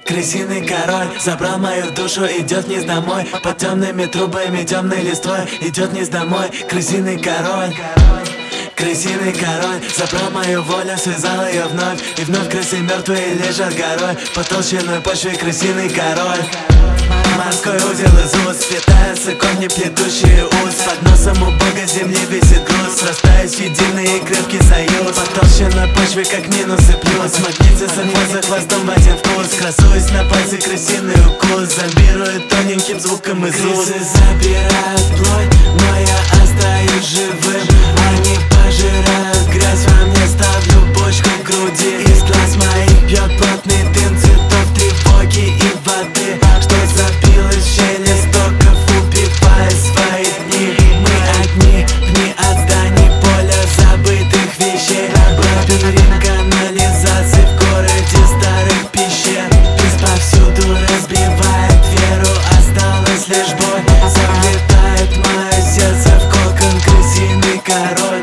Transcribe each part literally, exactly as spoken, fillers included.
Крысиный король забрал мою душу, идет вниз домой. Под темными трубами, темной листвой идет вниз домой. Крысиный король, крысиный король забрал мою волю, связал ее вновь. И вновь крысы мертвые лежат горой. По толщиной почве крысиный король. Морской узел из уст, сплетаются корни, плетущие уз. Под носом у бога земли висит груз, срастаясь в единый и крепкий союз. По толщиной почве как минус и плюс. Магнитизм за хвостом в один вкус. Красуюсь на пальце крысиный укус. Зомбирует тоненьким звуком из уст. Крысы забирают плоть, но я остаюсь живым. Они пожирают грязь во мне, ставлю бочку к груди. Из глаз моих бьет плотный дым цветов тревоги и воды, что забилось в щели стоков, убивая свои дни. Мы одни, пни от зданий, поля забытых вещей. Лабиринт канализации в городе старых пещер. Пес повсюду разбивает веру, осталась лишь боль. Заплетает мое сердце в кокон крысиный король.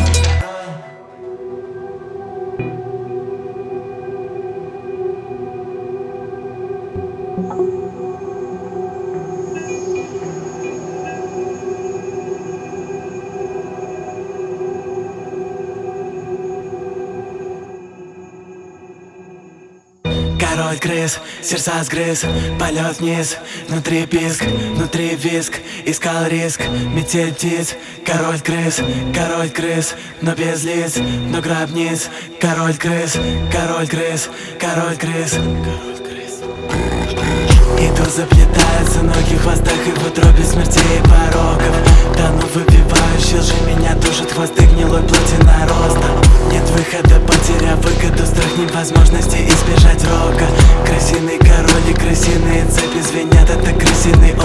Король крыс, сердца сгрыз, полет вниз, внутри писк, внутри виск, искал риск, метель птиц. Король крыс, король крыс, но без лиц, но гробниц. Король крыс, король крыс, король крыс. Иду, заплетаются ноги в хвостах и в утробе смертей и порогов. Тону выпивающий лжи, меня душит хвосты гнилой плоти нароста. Нет выхода, потеряв выгоду, страх невозможности избежать рока. Крысиный король и крысиные цепи звенят, это крысиный